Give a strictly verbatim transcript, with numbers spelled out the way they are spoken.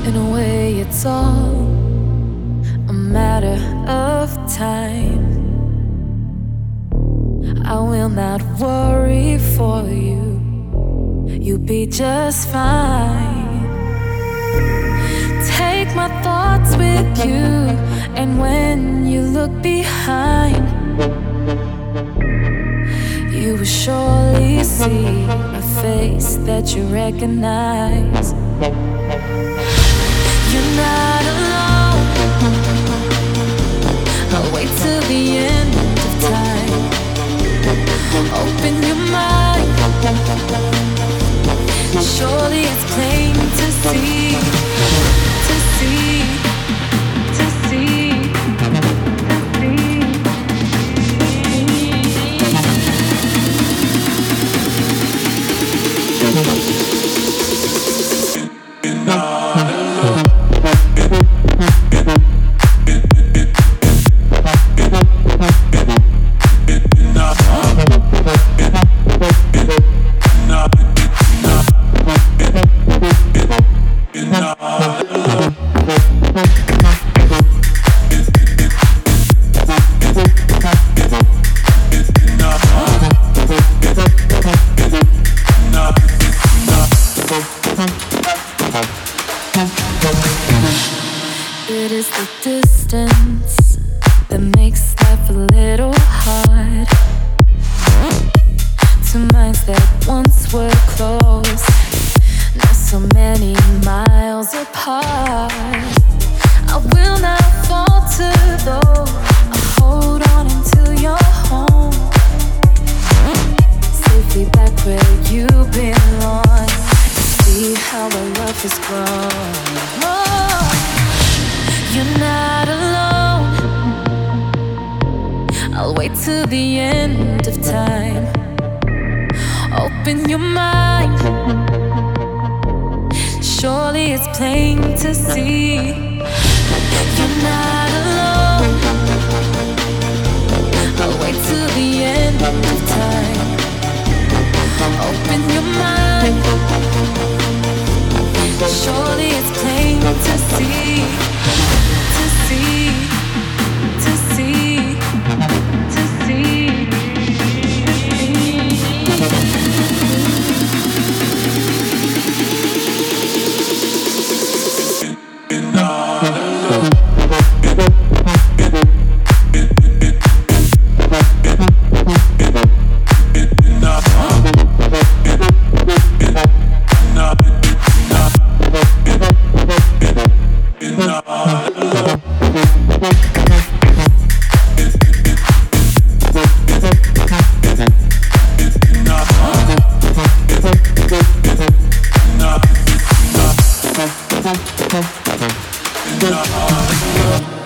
In a way, it's all a matter of time. I will not worry for you. You'll be just fine. Take my thoughts with you, and when you look behind, you will surely see a face that you recognize. You're not alone. I'll wait till the end of time. Open your mind. Surely it's plain to see, to see, to see, to see. You're not alone. It is the distance that makes life a little hard. Two minds that once were close, now so many miles apart. I will not falter though, I'll hold on until you're home, safely back where you belong. See how our love has grown. Oh, you're not alone. I'll wait till the end of time. Open your mind. Surely it's plain to see. You're not alone. I'll wait till the end of time. Open your mind. Surely it's plain to see, to see, to see, to see. You're not alone. No.